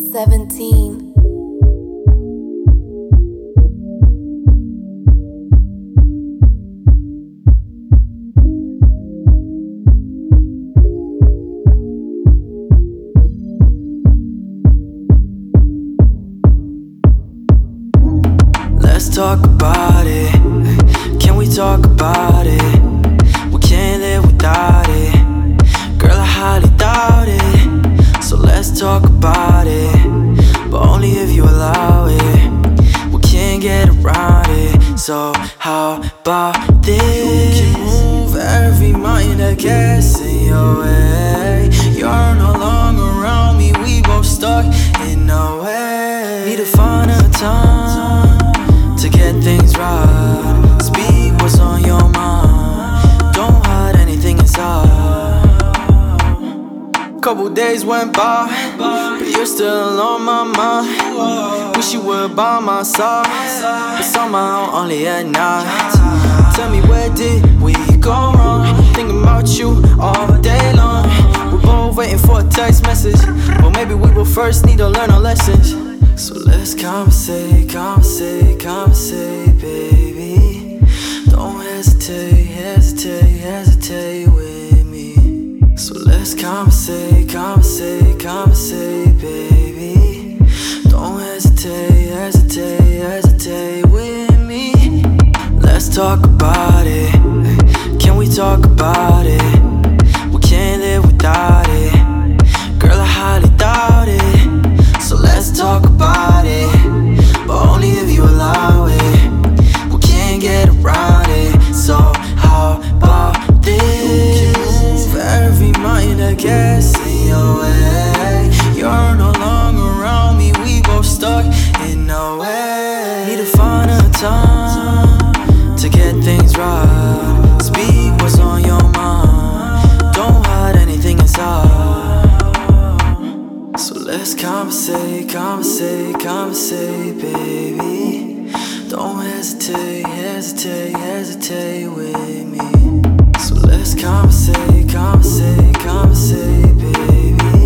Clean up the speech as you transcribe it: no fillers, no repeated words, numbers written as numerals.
17. Let's talk about it. Can we talk about it? We can't live without it. Girl, I highly doubt it. So let's talk about it, but only if you allow it. We can't get around it. So how about this? You can move every mountain that gets in your way. You're no longer around me. We both stuck in a way. Need to find a time to get things right. Speak what's on your mind. Don't hide anything inside. Couple days went by, but you're still on my mind. Wish you were by my side, but somehow only at night. Tell me, where did we go wrong? Thinking about you all day long. We're both waiting for a text message, but maybe we will first need to learn our lessons. So let's conversate, conversate, conversate, baby. Don't hesitate, hesitate, hesitate with me. So let's conversate, conversate, conversate, baby. Don't hesitate, hesitate, hesitate with me. Let's talk about it. Can we talk about it? We can't live without it. Girl, I highly doubt it. So let's talk about it, but only if you allow it. We can't get around it. So how about this? You can move every mountain that gets in your way. You're no longer around me. We both stuck in a way. Need to find a time to get things right. Speak what's on your mind. Don't hide anything inside. So let's conversate, conversate, conversate, baby. Don't hesitate, hesitate, hesitate with me. So let's conversate, conversate, conversate, baby.